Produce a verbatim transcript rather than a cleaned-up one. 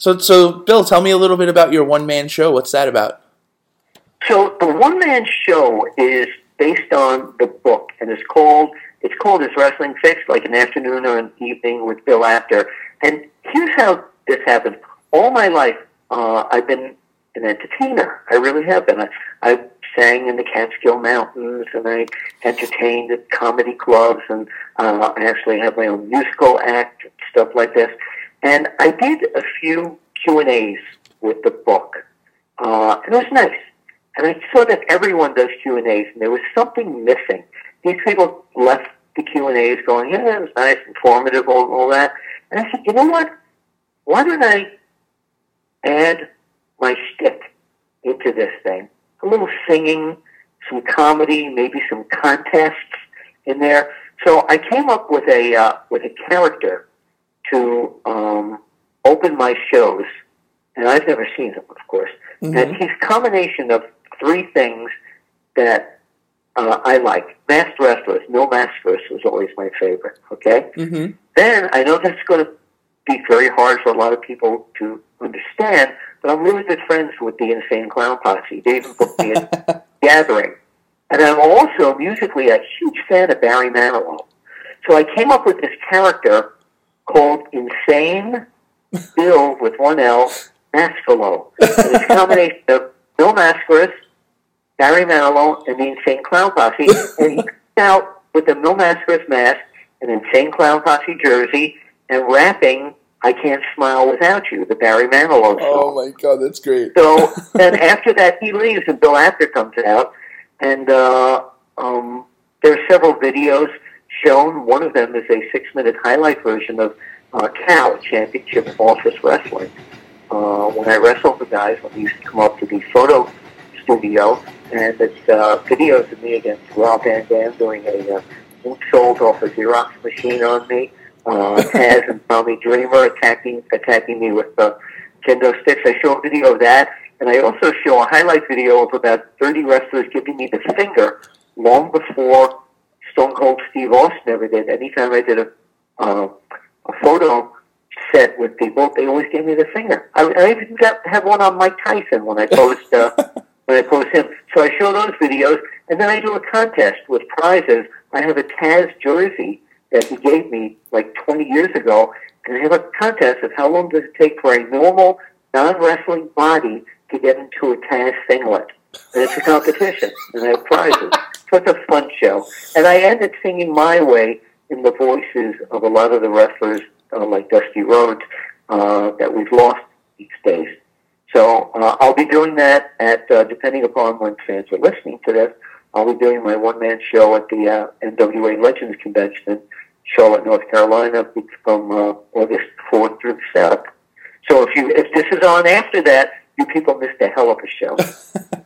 So, so Bill, tell me a little bit about your one-man show. What's that about? So the one-man show is based on the book, and it's called it's called Is Wrestling Fixed? Like an Afternoon or an Evening with Bill Apter. And here's how this happened. All my life, uh, I've been an entertainer. I really have been. I, I sang in the Catskill Mountains, and I entertained at comedy clubs, and uh, I actually have my own musical act, stuff like this. And I did a few Q and A's with the book, uh, and it was nice. And I saw that everyone does Q and A's, and there was something missing. These people left the Q and A's going, yeah, it was nice, informative, all, all that. And I said, you know what? Why don't I add my shtick into this thing? A little singing, some comedy, maybe some contests in there. So I came up with a uh, with a character to um, open my shows, and I've never seen him, of course. Mm-hmm. And he's a combination of three things that uh, I like. Masked wrestlers. No maskers was always my favorite, okay? Mm-hmm. Then I know that's going to be very hard for a lot of people to understand, but I'm really good friends with the Insane Clown Posse. They even booked me a gathering. And I'm also musically a huge fan of Barry Manilow. So I came up with this character called Insane Bill with one L, Maskalo. And it's a combination of Bill Mascaris, Barry Manilow, and the Insane Clown Posse. And he comes out with the Bill Mascaris mask, an Insane Clown Posse jersey, and rapping I Can't Smile Without You, the Barry Manilow song. Oh my God, that's great. So then after that he leaves and Bill Apter comes out, and uh, um, there are several videos shown. One of them is a six-minute highlight version of uh, Cow, Championship Office Wrestling. Uh, when I wrestled the guys, when they used to come up to the photo studio, and it's uh, videos of me against Rob Van Dam doing a uh, moonsault off a Xerox machine on me. Uh, Taz and Tommy Dreamer attacking attacking me with uh, kendo sticks. I show a video of that, and I also show a highlight video of about thirty wrestlers giving me the finger long before Stone Cold Steve Austin ever did. Anytime I did a uh, a photo set with people, they always gave me the finger. I, I even got have one on Mike Tyson when I post uh, when I post him. So I show those videos, and then I do a contest with prizes. I have a Taz jersey that he gave me like twenty years ago, and I have a contest of how long does it take for a normal, non-wrestling body to get into a Taz singlet. And it's a competition, and I have prizes. So it's a fun show. And I ended singing my way in the voices of a lot of the wrestlers, uh, like Dusty Rhodes, uh, that we've lost these days. So uh, I'll be doing that at, uh, depending upon when fans are listening to this, I'll be doing my one-man show at the uh, N W A Legends Convention in Charlotte, North Carolina, from uh, August fourth through the seventh. So if you if this is on after that, you people missed a hell of a show.